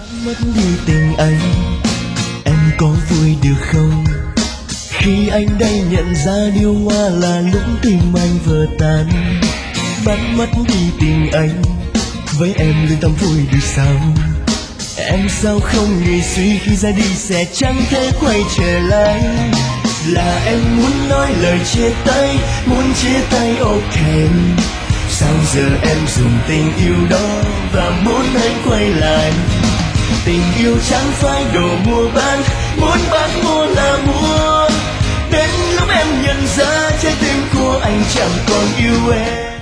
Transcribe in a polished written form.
Mất đi tình anh, em có vui được không? Khi anh đây nhận ra điều hoa là lúc tim anh vỡ tan. Bắt mất đi tình anh, với em lương tâm vui được sao? Em sao không nghĩ suy khi ra đi sẽ chẳng thể quay trở lại. Là em muốn nói lời chia tay, muốn chia tay ok. Sao giờ em dùng tình yêu đó và muốn anh quay lại? Tình yêu chẳng phải đồ mua bán, muốn bán mua là mua. Đến lúc em nhận ra trái tim của anh chẳng còn yêu em.